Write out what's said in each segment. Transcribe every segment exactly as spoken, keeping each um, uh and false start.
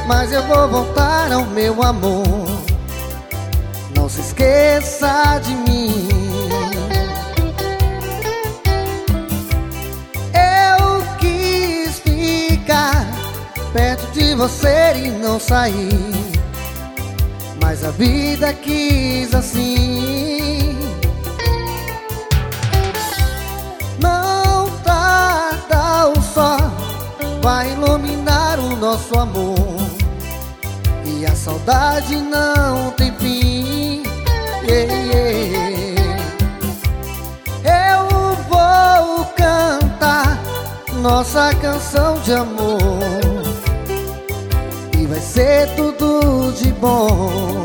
mas eu vou voltar ao meu amor. Não se esqueça de mim. Eu quis ficar perto de você e não sair, mas a vida quis assim. Não tarda, o sol vai iluminar o nosso amor, e a saudade não tem fim. Yeah, yeah. Eu vou cantar nossa canção de amor, e vai ser tudo de bom.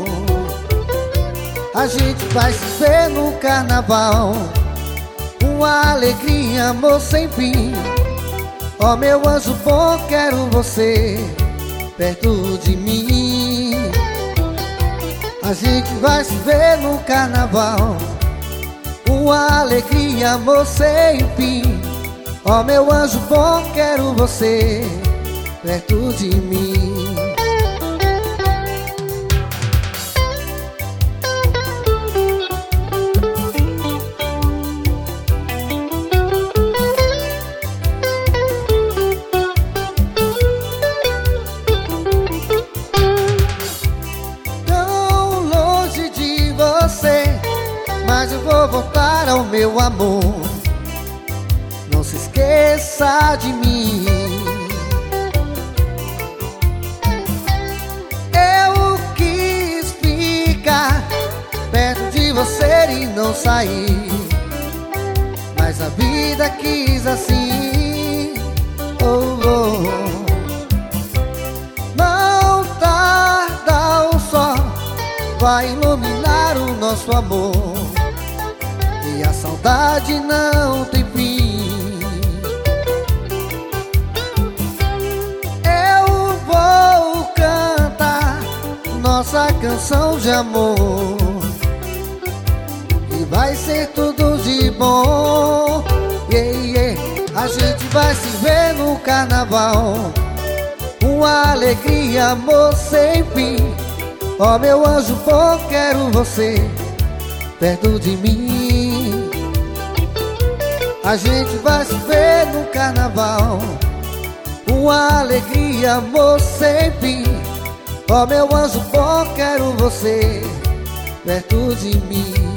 A gente vai se ver no carnaval, uma alegria, amor sem fim. Ó meu anjo bom, quero você perto de mim. A gente vai se ver no carnaval, uma alegria, amor sem fim. Ó meu anjo bom, quero você perto de mim. Mas eu vou voltar ao meu amor. Não se esqueça de mim. Eu quis ficar perto de você e não sair, mas a vida quis assim. Oh, oh. Não tarda, o sol vai iluminar o nosso amor, e a saudade não tem fim. Eu vou cantar nossa canção de amor, e vai ser tudo de bom. Yeah, yeah. A gente vai se ver no carnaval, uma alegria, amor sem fim. Ó meu anjo bom, quero você perto de mim. A gente vai se ver no carnaval, uma alegria, amor sem fim. Ó meu anjo bom, quero você perto de mim.